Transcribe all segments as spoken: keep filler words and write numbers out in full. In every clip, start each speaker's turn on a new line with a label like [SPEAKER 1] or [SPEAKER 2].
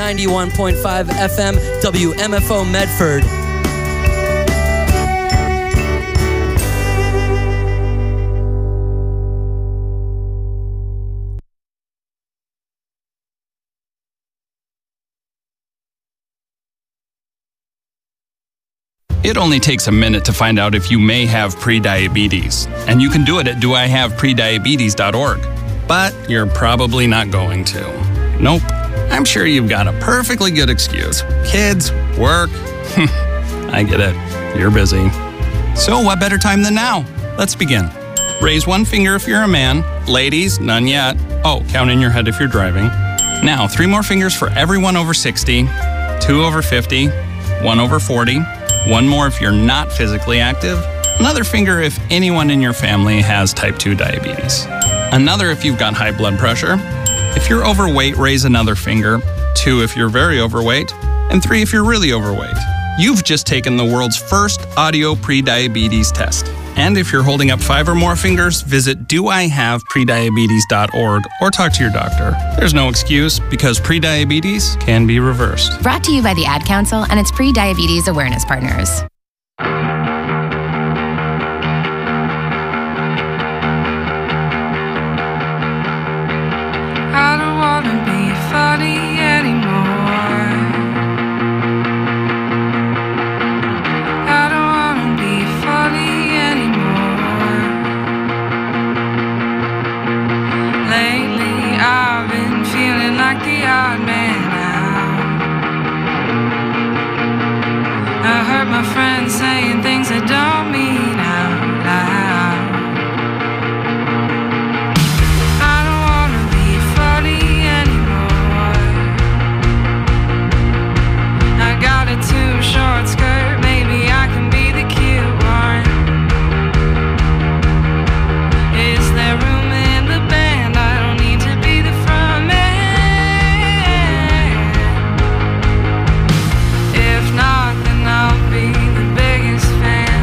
[SPEAKER 1] ninety-one point five F M W M F O Medford.
[SPEAKER 2] It only takes a minute to find out if you may have prediabetes, and you can do it at do I have prediabetes dot org. But you're probably not going to. Nope. I'm sure you've got a perfectly good excuse. Kids, work. I get it. You're busy. So what better time than now? Let's begin. Raise one finger if you're a man. Ladies, none yet. Oh, count in your head if you're driving. Now, three more fingers for everyone over sixty, two over fifty, one over forty. One more if you're not physically active. Another finger if anyone in your family has type two diabetes. Another if you've got high blood pressure. If you're overweight, raise another finger. Two if you're very overweight. And three if you're really overweight. You've just taken the world's first audio prediabetes test. And if you're holding up five or more fingers, visit do I have prediabetes dot org or talk to your doctor. There's no excuse because prediabetes can be reversed.
[SPEAKER 3] Brought to you by the Ad Council and its pre-diabetes awareness partners.
[SPEAKER 4] I don't want to be funny anymore. I don't want to be funny anymore. Lately I've been feeling like the odd man out. I heard my friends saying things I don't mean out loud. I don't wanna be funny anymore. I got a too short skirt, maybe I can be the cute one. Is there room in the band? I don't need to be the front man. If not, then I'll be the biggest fan.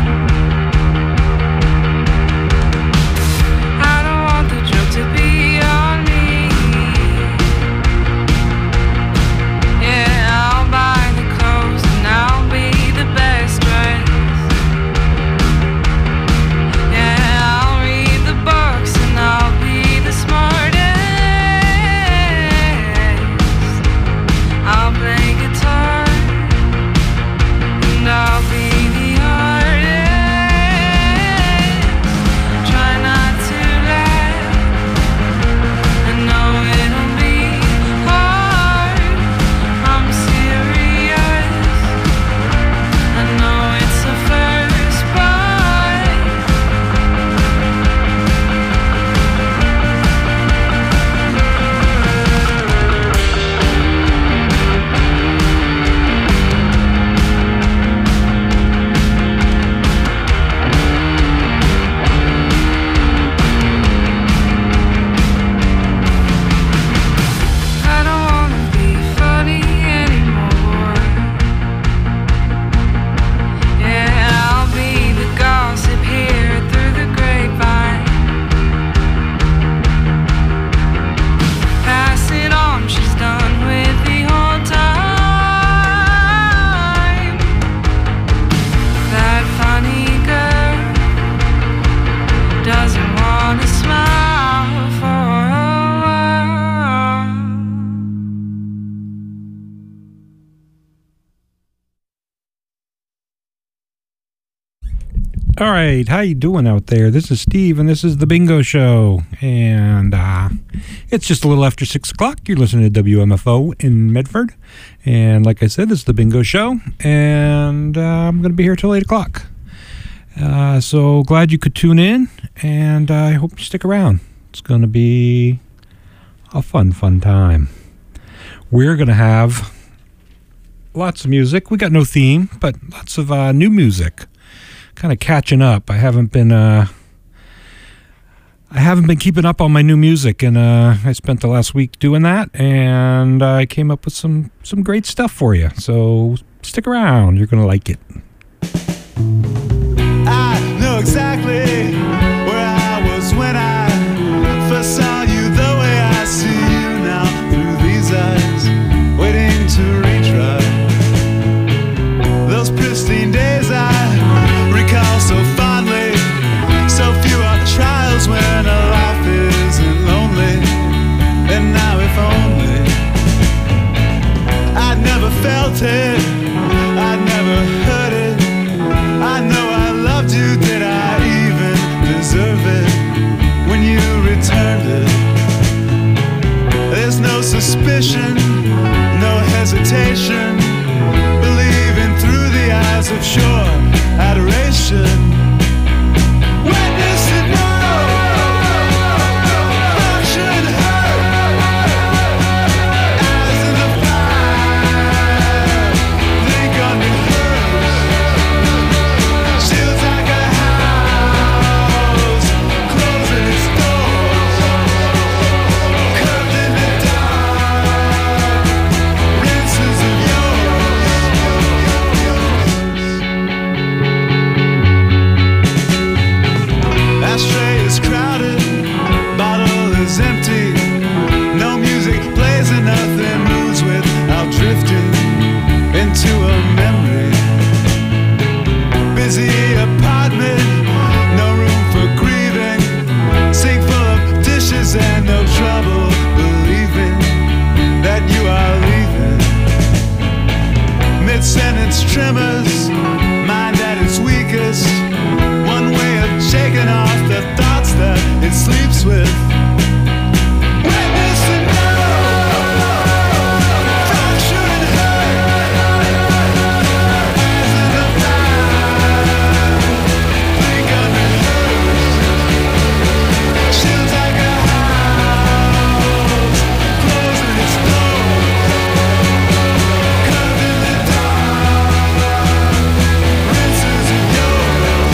[SPEAKER 4] I don't want the joke to be on me. Yeah, I'll buy the clothes and I'll be the best dressed. Yeah, I'll read the books and I'll be the smartest. I'll play guitar and I'll be the artist. Try not to laugh. I know it'll be hard. I'm serious. I know it's the first bite. I don't wanna be funny anymore. Yeah, I'll be the gossip here through the grapevine. Pass it on, she's done with the whole time. That funny girl doesn't wanna smile for a while.
[SPEAKER 5] All right, how you doing out there? This is Steve, and this is the Bingo Show, and uh, it's just a little after six o'clock. You're listening to W M F O in Medford, and like I said, this is the Bingo Show, and uh, I'm going to be here till eight o'clock. Uh, so glad you could tune in, and uh, I hope you stick around. It's going to be a fun, fun time. We're going to have lots of music. We got no theme, but lots of uh, new music. Kind of catching up. I haven't been uh I haven't been keeping up on my new music, and uh I spent the last week doing that, and I came up with some some great stuff for you. So stick around, you're gonna like it.
[SPEAKER 6] I know exactly where I was when I first saw you, the way I see you now through these eyes, waiting to if only I'd never felt it, I'd never heard it. I know I loved you, did I even deserve it? When you returned it, there's no suspicion, no hesitation, believing through the eyes of sure adoration. Witness it now, function hurt, eyes in the fire, blink on your hers. Shields like a house, closing its doors, curved in the dark, rinses of yours. Ashtray is crowded, bottle is empty. No music plays and nothing moves without drifting into a memory. Busy apartment, no room for grieving. Sink full of dishes and no trouble believing that you are leaving. Mid-sentence tremors, mind at its weakest. One way of shaking off the thoughts that it sleeps with. Witness and know, fracture and hurt, eyes in the fire, blink under hers. Shields like a house, closing its doors, curved in the dark, rinses of yours.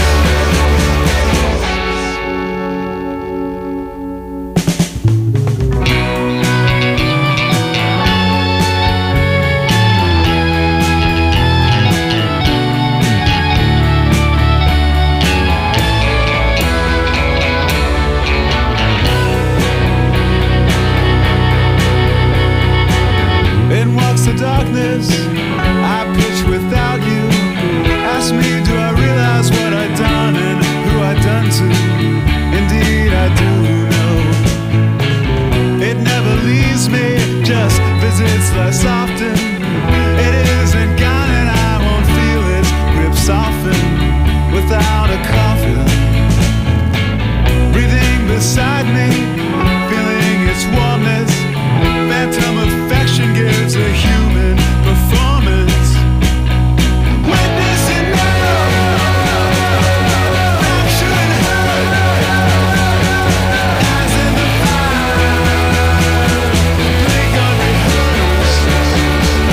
[SPEAKER 6] In walks the darkness, I pitch without you. Ask me, do I realize what I've done and who I've done to? Indeed I do know. It never leaves me, just visits less often. It isn't gone and I won't feel its grip soften without a coffin. Breathing beside me, feeling its warmness. Phantom affection gives a human performance. Witness it now, fracture and hurt, eyes in the fire, blink unrehearsed.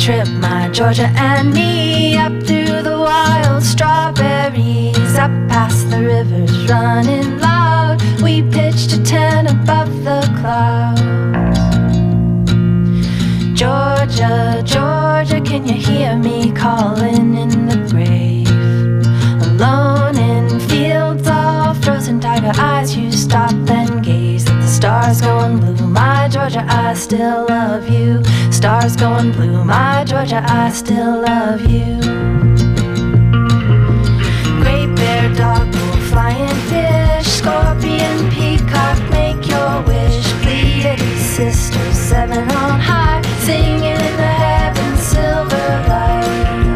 [SPEAKER 7] trip, my Georgia and me, up through the wild strawberries, up past the rivers running loud. We pitched a tent above the clouds. Georgia, Georgia, can you hear me calling in the grave? Alone in fields all frozen, tiger eyes, you stop and gaze at the stars going blue. My Georgia, I still love you. Stars going blue, my Georgia, I still love you. Great bear, dog, bull, flying fish, scorpion, peacock, make your wish. Pleiades, sisters, seven on high, singing in the heavens, silver light.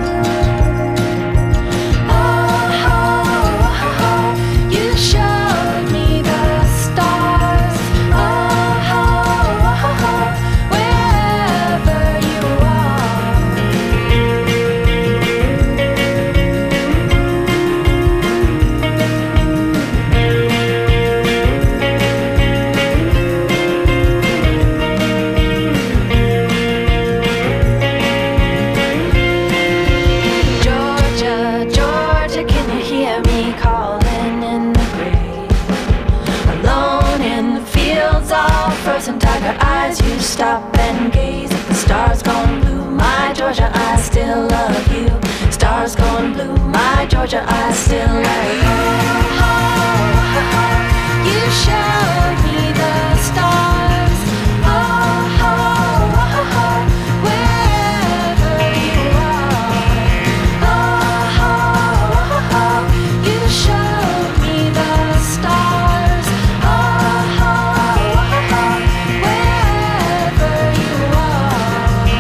[SPEAKER 7] Eyes, you stop and gaze at the stars going blue. My Georgia, I still love you. Stars going blue. My Georgia, I still love you. You showed me the stars. Oh, oh, oh, oh, wherever you are. Oh, oh, oh, you showed me the stars. Oh, oh, oh, wherever you are.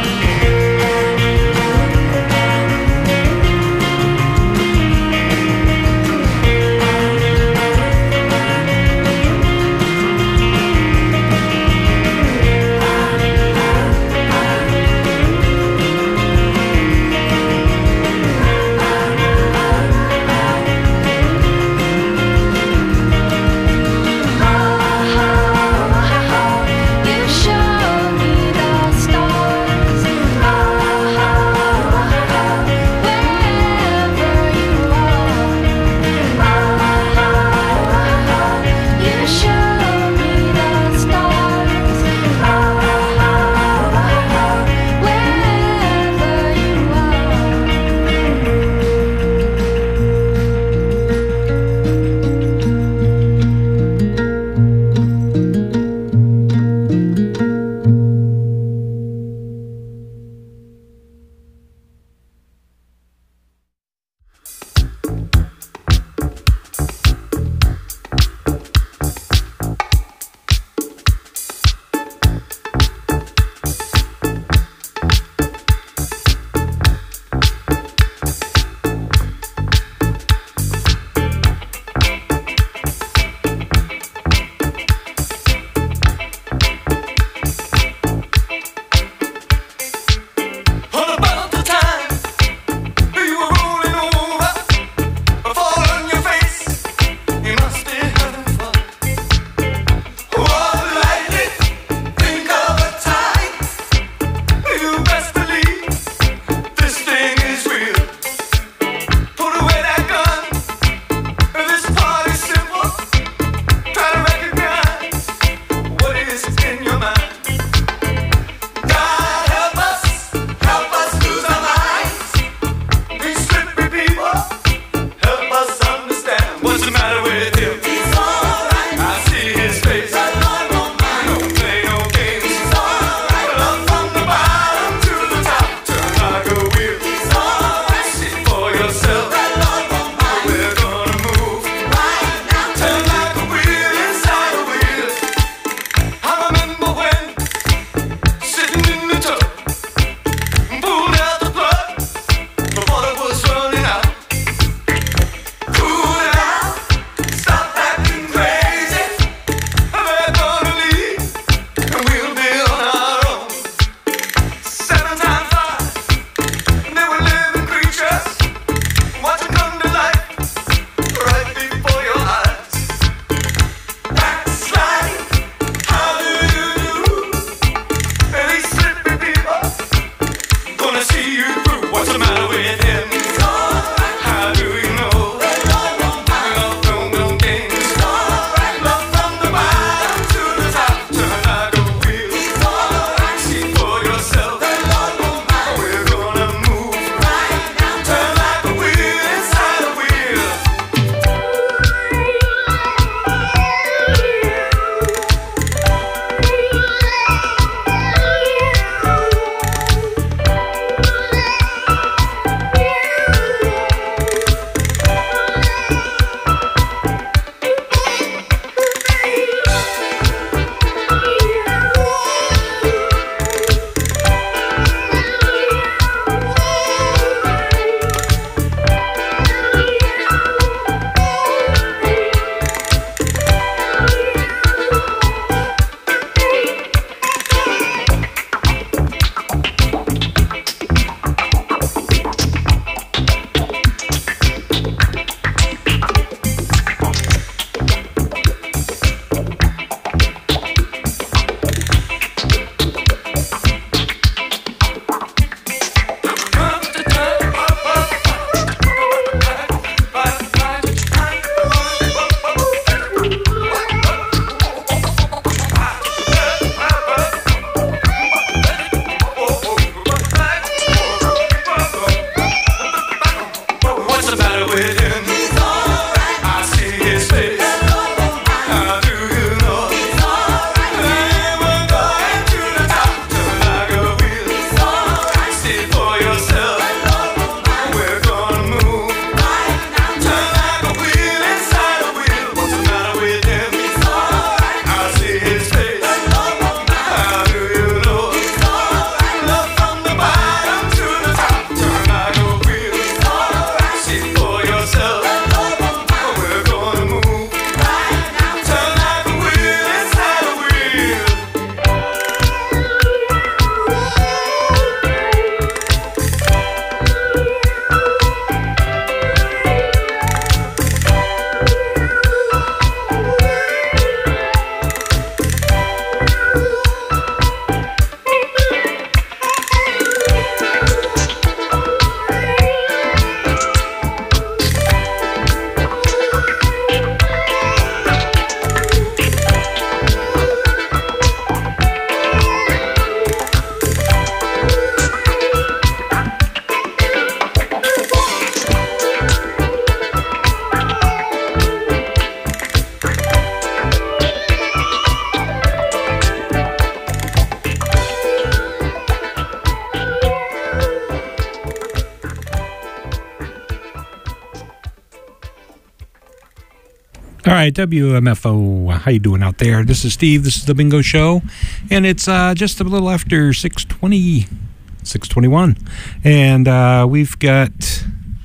[SPEAKER 5] All right, W M F O, how you doing out there? This is Steve. This is the Bingo Show, and it's uh, just a little after six twenty, six twenty-one, and uh, we've got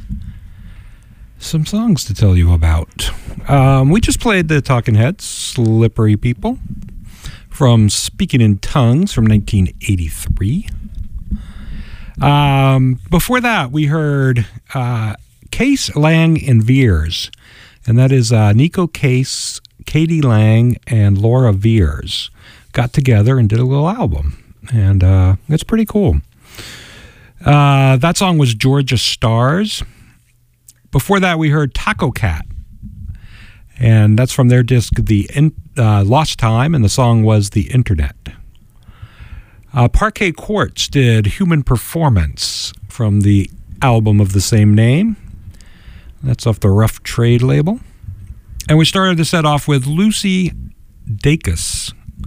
[SPEAKER 5] some songs to tell you about. Um, we just played the Talking Heads, Slippery People, from Speaking in Tongues from nineteen eighty-three. Um, before that, we heard uh, Case, Lang, and Veers. And that is uh, Nico Case, Katie Lang, and Laura Veers got together and did a little album. And uh, it's pretty cool. Uh, that song was Georgia Stars. Before that, we heard Taco Cat. And that's from their disc, The In- uh, Lost Time, and the song was The Internet. Uh, Parquet Quartz did Human Performance from the album of the same name. That's off the Rough Trade label. And we started the set off with Lucy Dacus.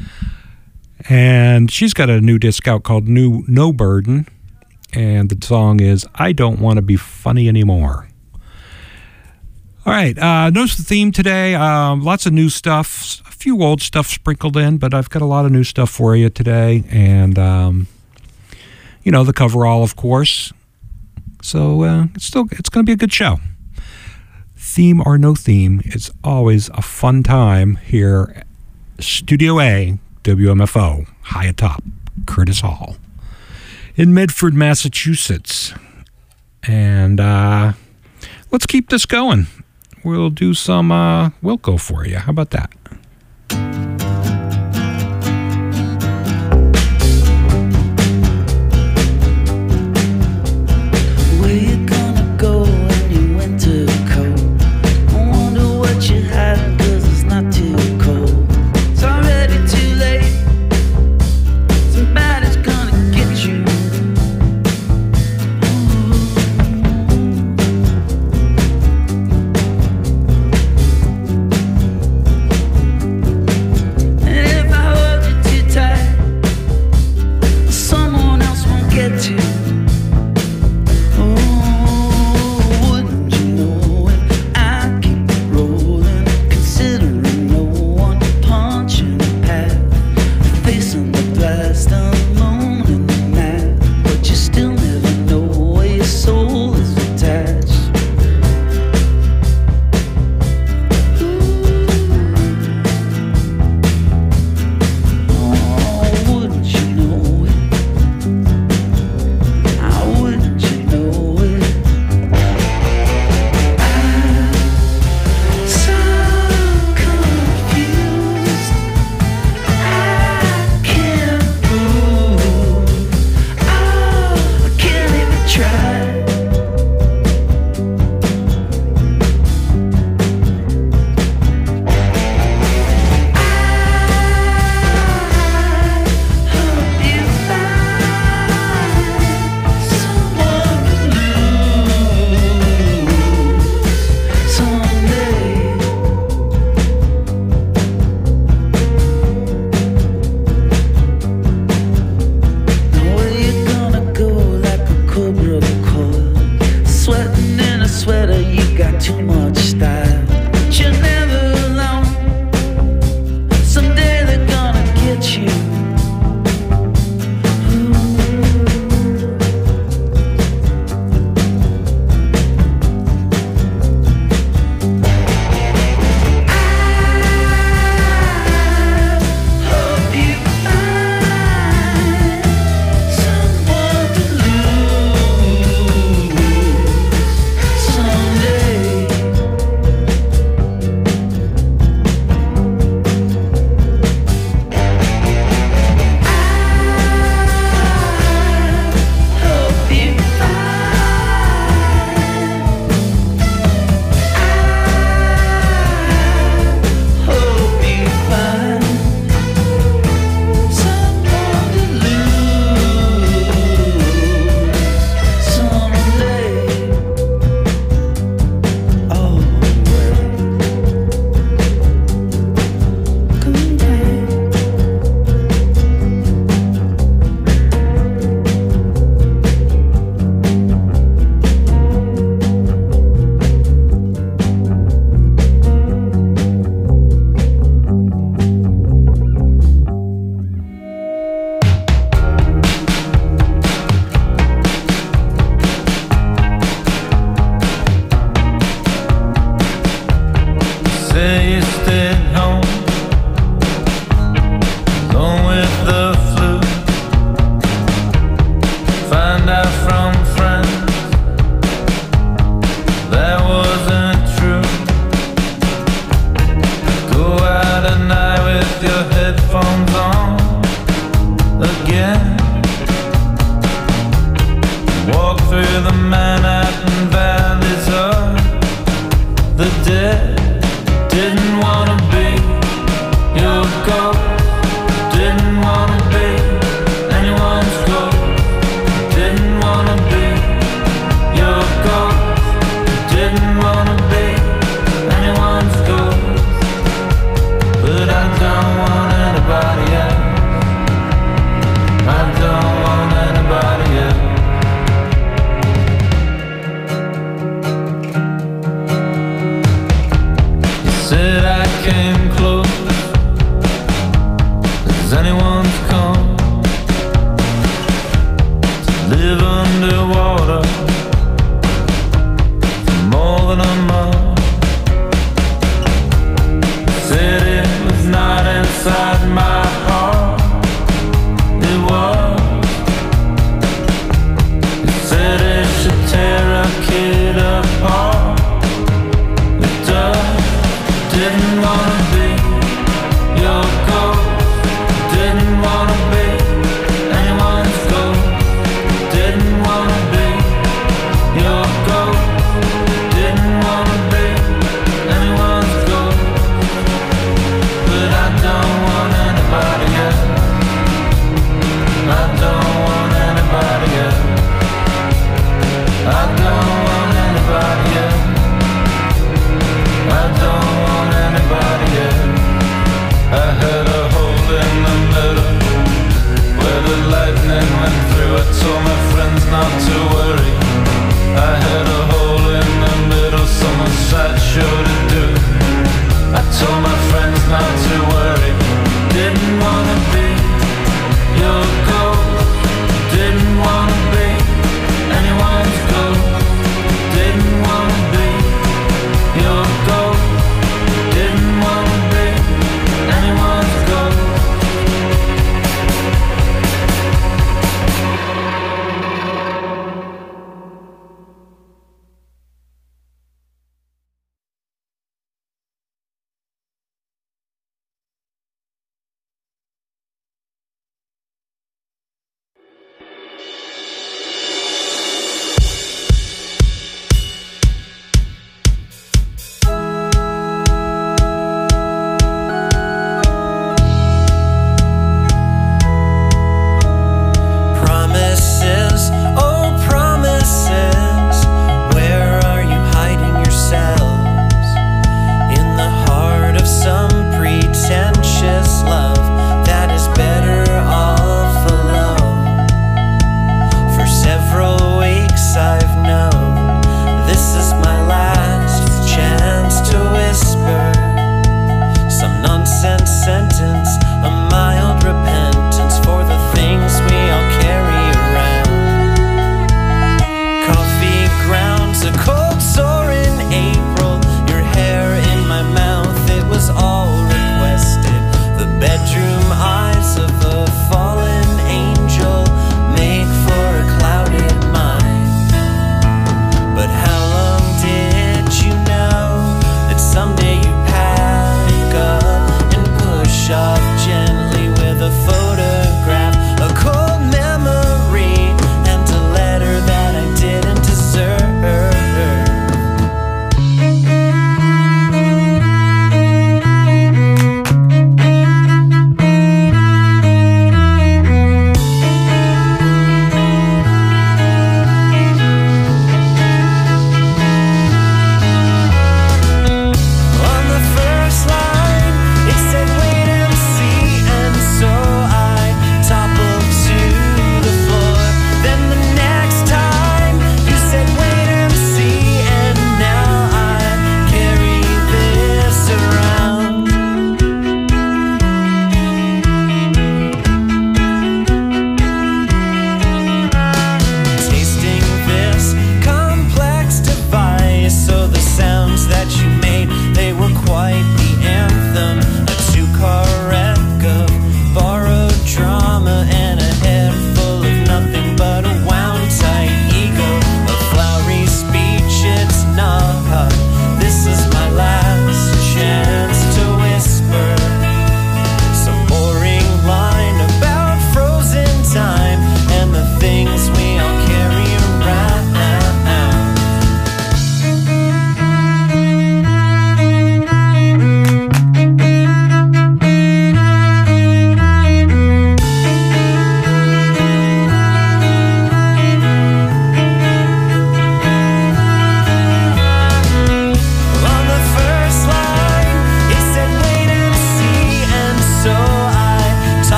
[SPEAKER 5] And she's got a new disc out called New No Burden. And the song is I Don't Want to Be Funny Anymore. All right, uh, notice the theme today. Um, lots of new stuff, a few old stuff sprinkled in, but I've got a lot of new stuff for you today. And, um, you know, the coverall, of course. So uh, it's still it's going to be a good show. Theme or no theme, it's always a fun time here at Studio A, W M F O, high atop Curtis Hall in Medford, Massachusetts. And uh, let's keep this going. We'll do some uh, Wilco for you. How about that?
[SPEAKER 8] Say you stayed home, alone with the flu. Find out from friends that wasn't true. Go out at night with your headphones on again. Walk through the Manhattan valleys of the dead. Didn't wanna be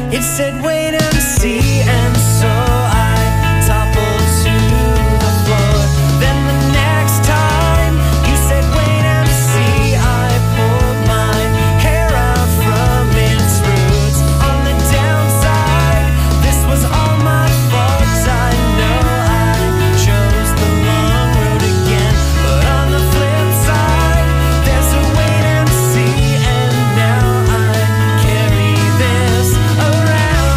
[SPEAKER 9] It said wait and see, and so I toppled to the floor. Then the next time you said wait and see, I pulled my hair out from its roots. On the downside, this was all my fault. I know I chose the long road again, but on the flip side, there's a wait and see, and now I carry this around.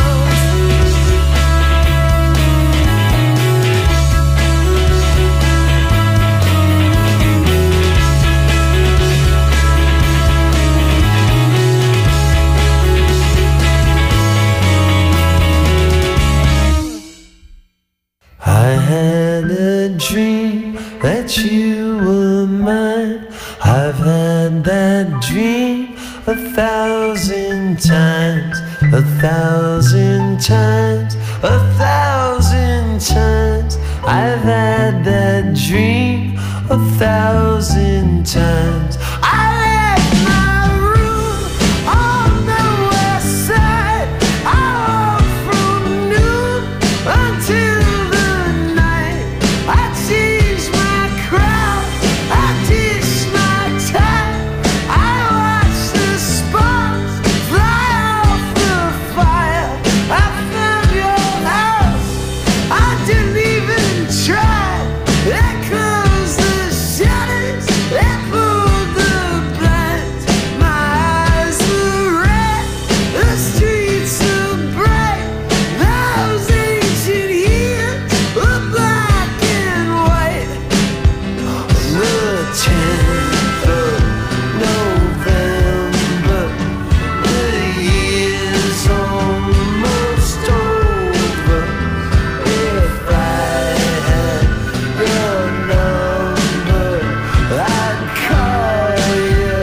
[SPEAKER 9] I had a dream that you were mine. I've had that dream a thousand times, a thousand times, a thousand times. I've had that dream a thousand times. I left my room on the west side. I walked from noon until the night. I changed my crowd, I ditched my time. I watched the sparks fly off the fire. I found your house, I didn't even try. They closed the shutters, they pulled the blinds. My eyes were red, the streets were bright. Those ancient years were black and white. The tenth of November, the year's almost over. If I had your number, I'd call you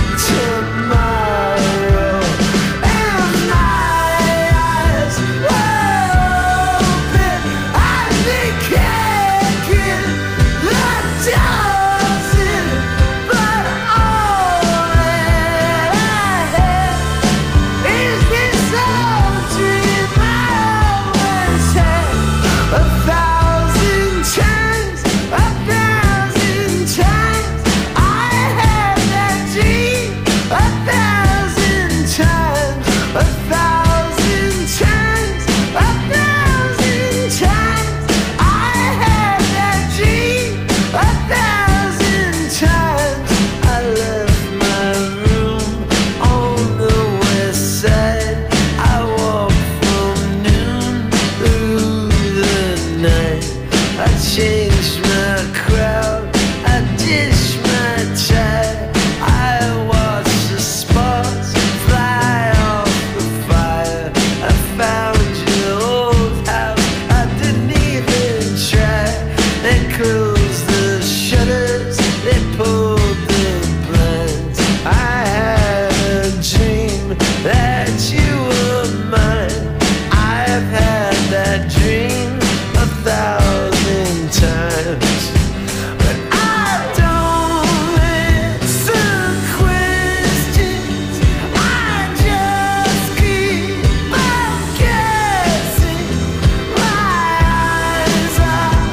[SPEAKER 9] tomorrow. And my eyes were open, I'd be kicking the doors in, but all that I had is this old dream I always had. A thousand times, a thousand times, I had that dream. A thousand times, a thousand times, a thousand times, I had that dream. A thousand times, I left my room on the west side. I walked from noon through the night. I changed my crowd, I ditched my tie. I watched the sparks fly off the fire. I found your old house, I didn't even try. They closed the shutters, they pulled the blinds. I had a dream that you were mine. I've had that dream a thousand times, but I don't answer questions. I just keep on guessing. My eyes are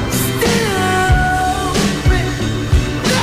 [SPEAKER 9] still open, the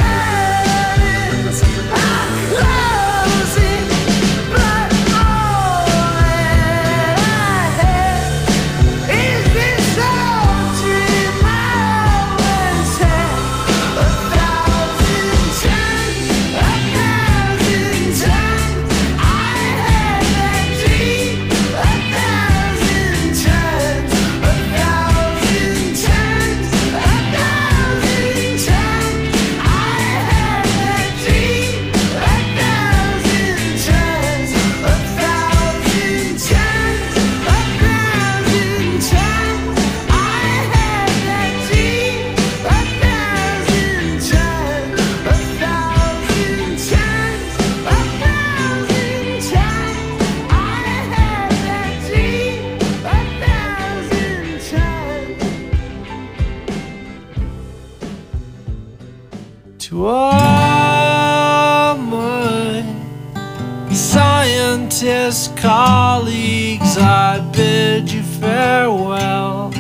[SPEAKER 9] curtains are closing, but all that I had is this old dream I always had. A thousand times, a thousand times, I had that dream. A thousand times, a thousand times, a thousand times, I had that dream. A thousand times, a thousand times, a thousand times, I had that dream. A thousand times, a thousand times, a thousand times, I had that dream. A thousand times. To all my scientist colleagues
[SPEAKER 8] I bid you farewell.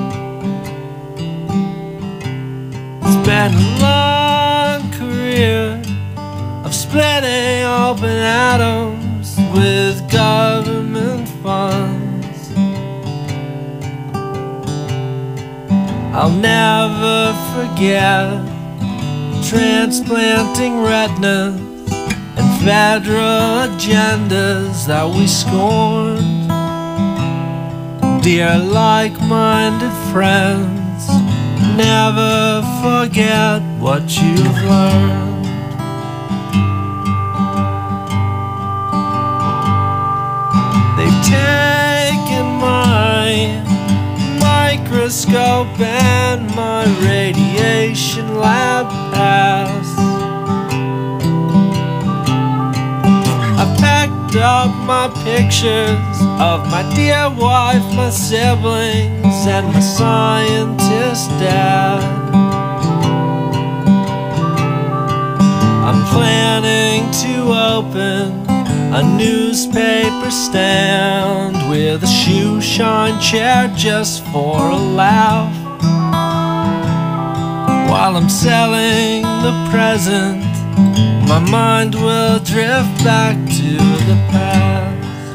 [SPEAKER 8] It's been a long career of splitting open atoms with government funds. I'll never forget transplanting retinas and federal agendas that we scorned. Dear like-minded friends, never forget what you've learned. They've taken my microscope and my radiation lab pass. I packed up my pictures of my dear wife, my siblings, and my scientist dad. I'm planning to open a newspaper stand with a shoe shine chair just for a laugh, while I'm selling the present. My mind will drift back to the past.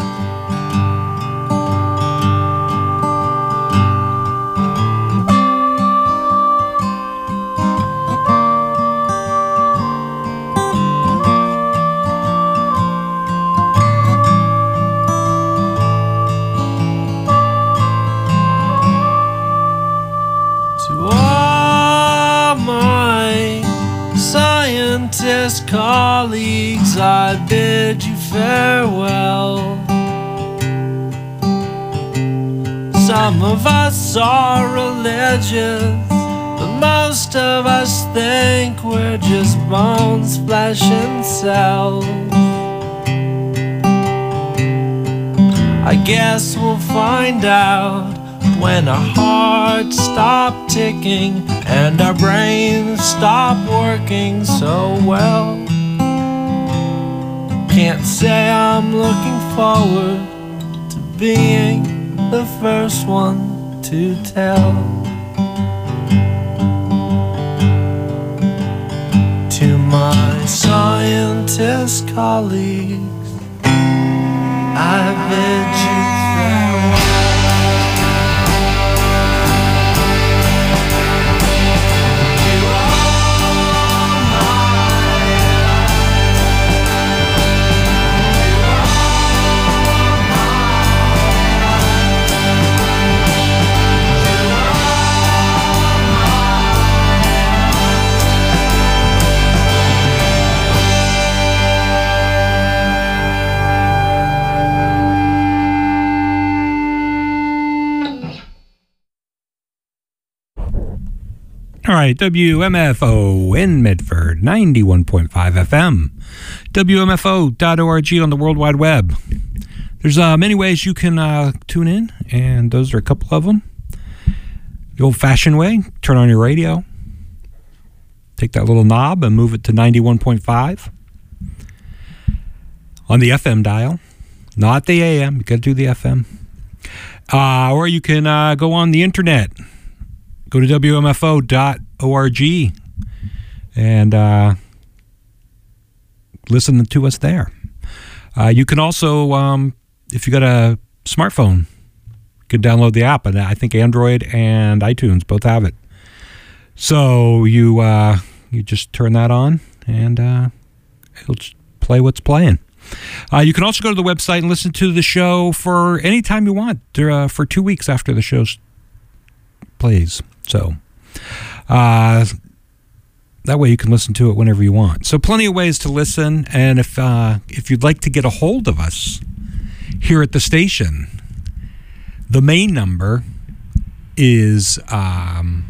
[SPEAKER 8] Colleagues, I bid you farewell. Some of us are religious, but most of us think we're just bones, flesh, and cells. I guess we'll find out when our hearts stop ticking and our brains stop working so well. Can't say I'm looking forward to being the first one to tell. To my scientist colleagues, I bid you farewell.
[SPEAKER 5] All right, W M F O in Medford, ninety-one point five F M, W M F O dot org on the World Wide Web. There's uh, many ways you can uh, tune in, and those are a couple of them. The old-fashioned way, turn on your radio, take that little knob and move it to ninety-one point five on the F M dial, not the A M. You got to do the F M. Uh, or you can uh, go on the internet. Go to W M F O dot org and uh, listen to us there. Uh, you can also, um, if you got a smartphone, you can download the app. And I think Android and iTunes both have it. So you uh, you just turn that on and uh, it'll just play what's playing. Uh, you can also go to the website and listen to the show for any time you want, uh, for two weeks after the show plays. So uh, that way you can listen to it whenever you want. So plenty of ways to listen. And if uh, if you'd like to get a hold of us here at the station, the main number is um,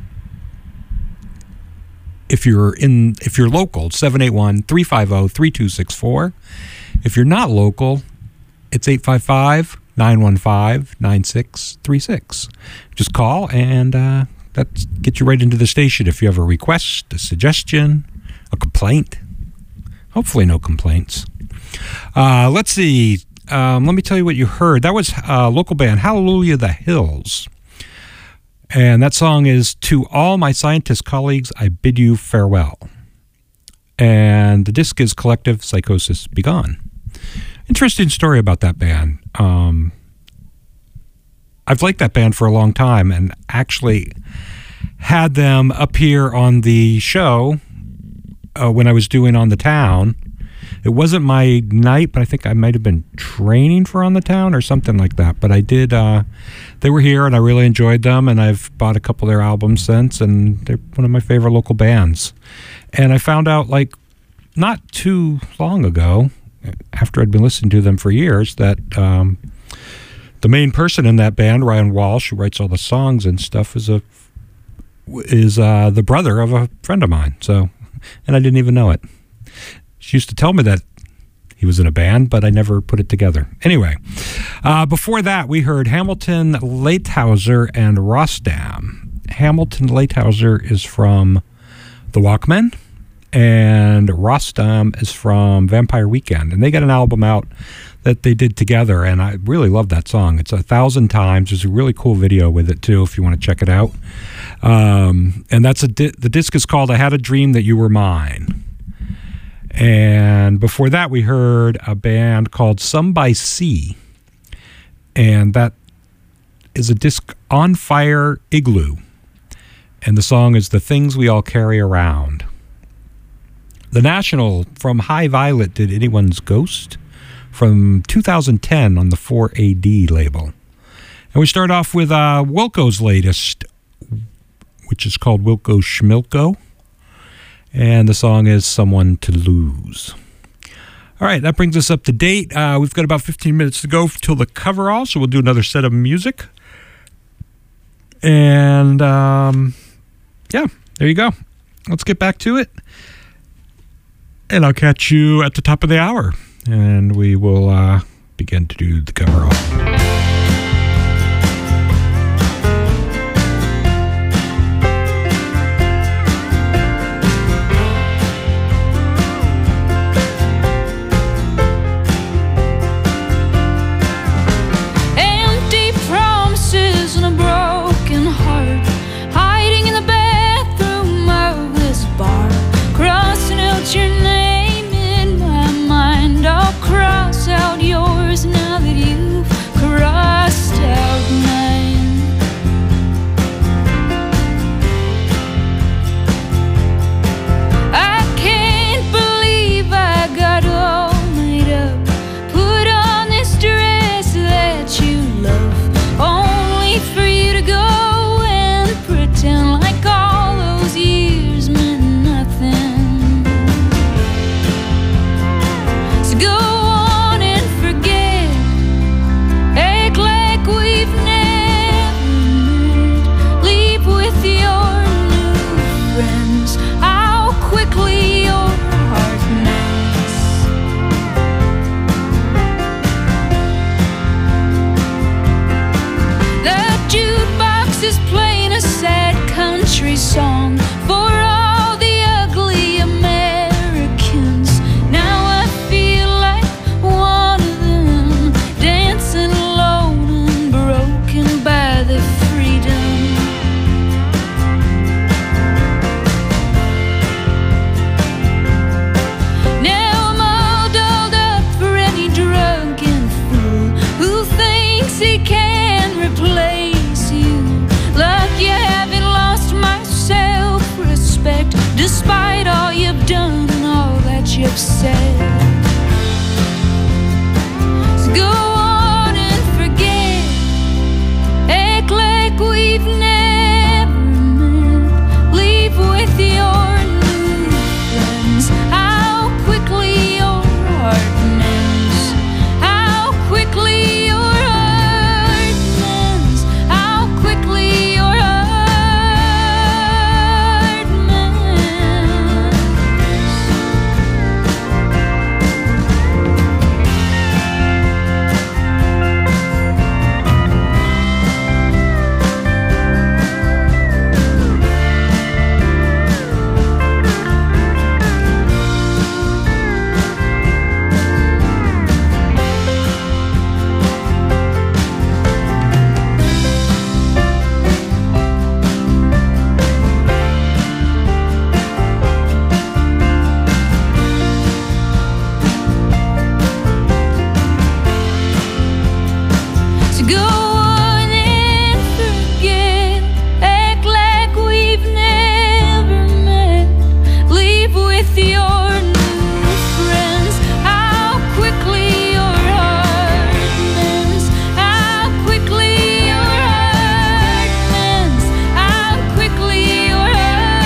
[SPEAKER 5] if you're in if you're local, seven eight one, three five zero, three two six four. If you're not local, it's eight five five, nine one five, nine six three six. Just call and uh, that gets you right into the station. If you have a request, a suggestion, a complaint, hopefully no complaints. Uh, let's see. um, let me tell you what you heard. That was a local band, Hallelujah the Hills. And that song is To All My Scientist Colleagues, I Bid You Farewell. And the disc is Collective Psychosis Begone. Interesting story about that band. Um, I've liked that band for a long time and actually had them appear on the show uh, when I was doing On the Town. It wasn't my night, but I think I might have been training for On the Town or something like that. But I did, uh, they were here and I really enjoyed them, and I've bought a couple of their albums since, and they're one of my favorite local bands. And I found out, like, not too long ago, after I'd been listening to them for years, that um, the main person in that band, Ryan Walsh, who writes all the songs and stuff, is a is uh, the brother of a friend of mine. So, and I didn't even know it. She used to tell me that he was in a band, but I never put it together. Anyway, uh, before that, we heard Hamilton Leithauser and Rostam. Hamilton Leithauser is from The Walkmen, and Rostam is from Vampire Weekend. And they got an album out that they did together, and I really love that song. It's A Thousand Times. There's a really cool video with it, too, if you want to check it out. Um, and that's a di- the disc is called I Had a Dream That You Were Mine. And before that, we heard a band called Some by Sea. And that is a disc, On Fire Igloo. And the song is The Things We All Carry Around. The National from High Violet did Anyone's Ghost from two thousand ten on the four A D label. And we start off with uh, Wilco's latest, which is called Wilco Schmilko. And the song is Someone to Lose. All right, that brings us up to date. Uh, we've got about fifteen minutes to go till the coverall, so we'll do another set of music. And, um, yeah, there you go. Let's get back to it. And I'll catch you at the top of the hour. And we will uh, begin to do the coverall.
[SPEAKER 10] Song for all the ugly Americans. Now I feel like one of them, dancing alone and broken by the freedom. Now I'm all dolled up for any drunken fool who thinks he can replace you. Like you haven't lost my self-respect, despite all you've done and all that you've said. So go on and forget, act like we've never met. Leave with your new friends. How quickly your heart mends. How quickly your heart mends. How quickly your heart mends. So go on and forget, act like we've never met. Leave with your new friends. How quickly your heart mends. How quickly your heart mends. How quickly your heart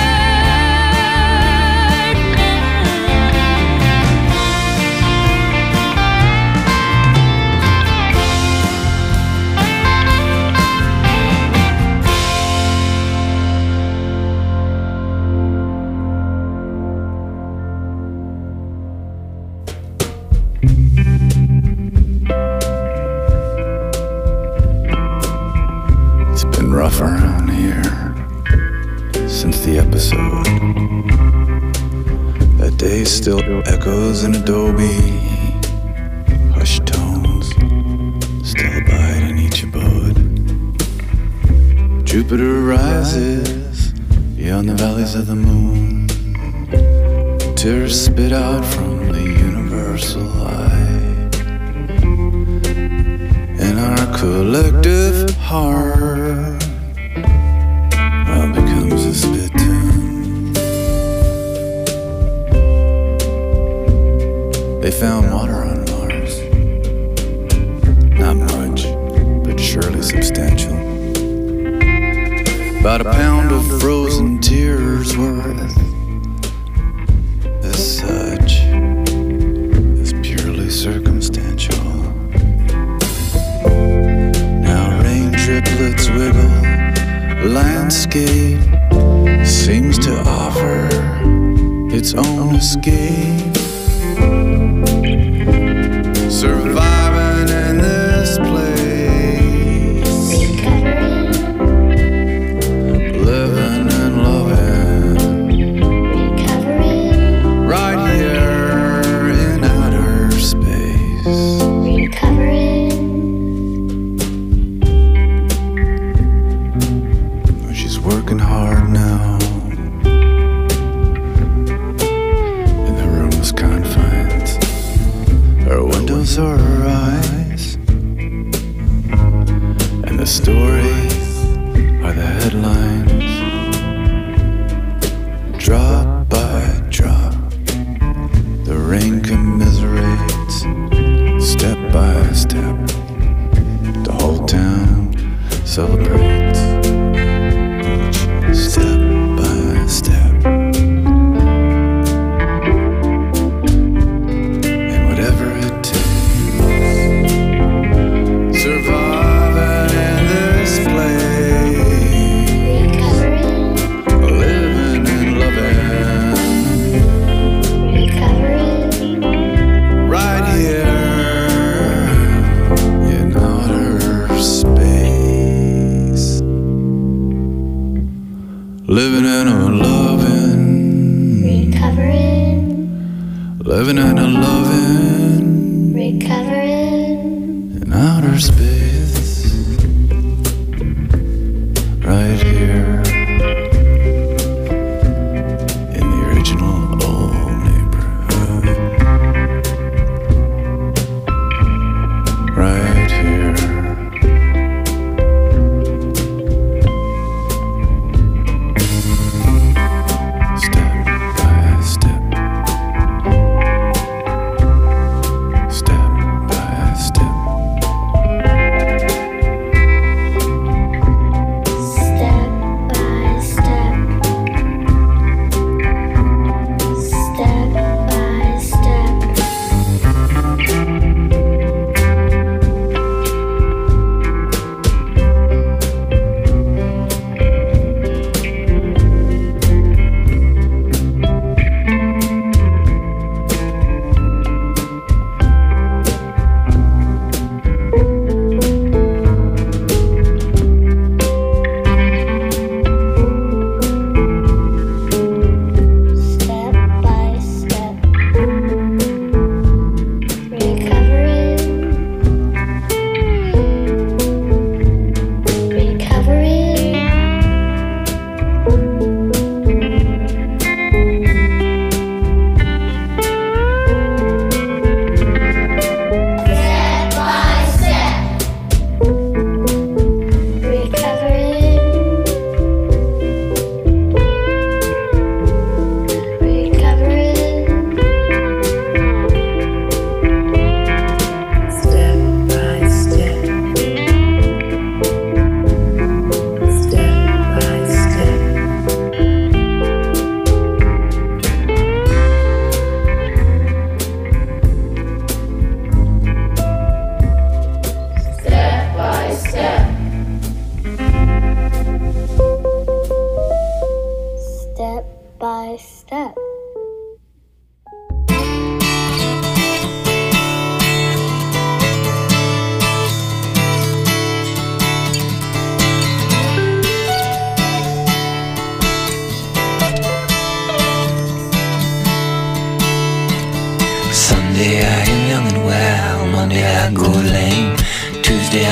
[SPEAKER 6] It's been rough around here since the episode. That day still echoes in Adobe. Hushed tones still abide in each abode. Jupiter rises beyond the valleys of the moon. Tears spit out from the universal eye. And our collective heart, well, becomes a spittoon. They found water on Mars. Not much, but surely substantial. About a pound of frozen tears worth. As such, is purely circumstantial. Triplets wiggle, landscape seems to offer its own escape. Surviving in this place, living and loving, right here in outer space. Working hard now in the room's confines. Her windows are her eyes, and the stories are the headlines. Drop by drop, the rain commiserates. Step by step, the whole town celebrates. Step by step, and whatever it takes, surviving in this place, living and loving, right here in outer space. Living and a loving, recovering. Living and a loving, recovering. In outer space, right here in the original old neighborhood, right here. Step by step,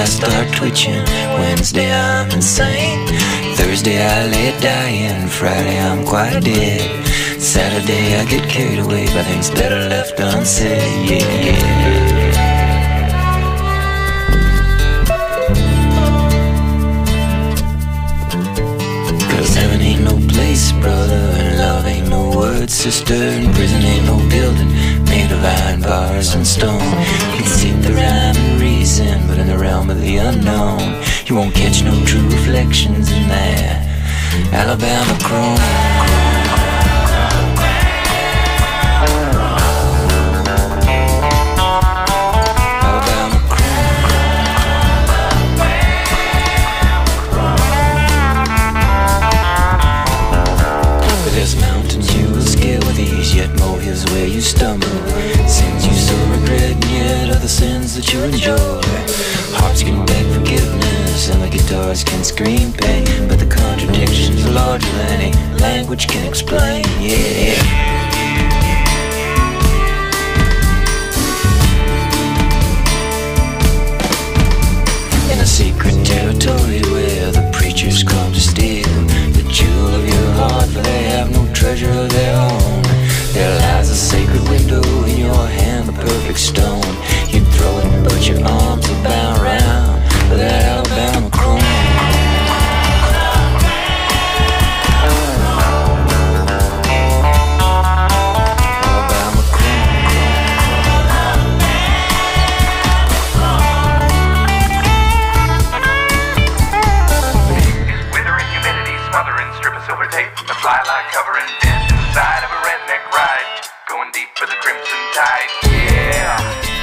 [SPEAKER 11] I start twitching. Wednesday I'm insane. Thursday I lay dying. Friday I'm quite dead. Saturday I get carried away by things better left unsaid. Yeah, yeah. Cause heaven ain't no place, brother, and love ain't no word, sister, and prison ain't no building made of iron bars and stone. You can seek the rhyme and reason, but in the realm of the unknown, you won't catch no true reflections in that Alabama chrome. There's mountains you will scale with ease, yet molehills where you stumble. Sins you so regret, and yet other sins that you enjoy. Hearts can beg forgiveness, and the guitars can scream pain, but the contradictions are larger than any language can explain. Yeah. In a secret territory where the preachers come to steal the jewel of your heart, for they have no treasure of their own. There lies a sacred window in your hand, the perfect stone. You'd throw it, but your arms are bound round for that Alabama chrome.
[SPEAKER 12] Fly like covering death inside of a redneck ride, going deep for the crimson tide, yeah.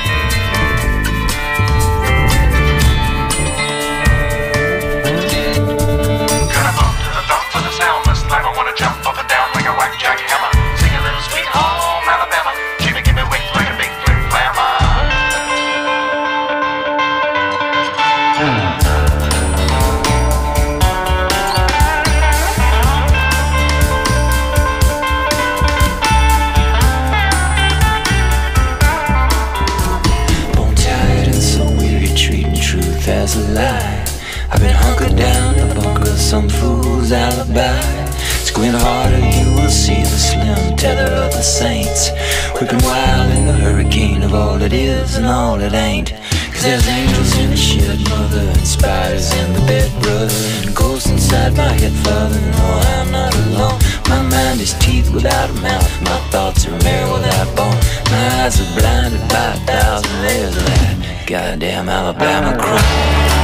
[SPEAKER 12] Gonna bump to the thump for the sound, this time I wanna jump up and down like a whack jack hammer. Sing a little sweet home Alabama, Jimmy give me wick like a big flip flammer. As a lie, I've been hunkered down in a bunker, some fool's alibi. Squint harder, you will see the slim tether of the saints, whipping wild in the hurricane of all it is and all it ain't. Cause there's angels in the shed, mother, and spiders in the bed, brother, and ghosts inside my head, father. No, I'm not alone. My mind is teeth without a mouth, my thoughts are marrow without bone. My eyes are blinded by a thousand layers of that goddamn Alabama chrome.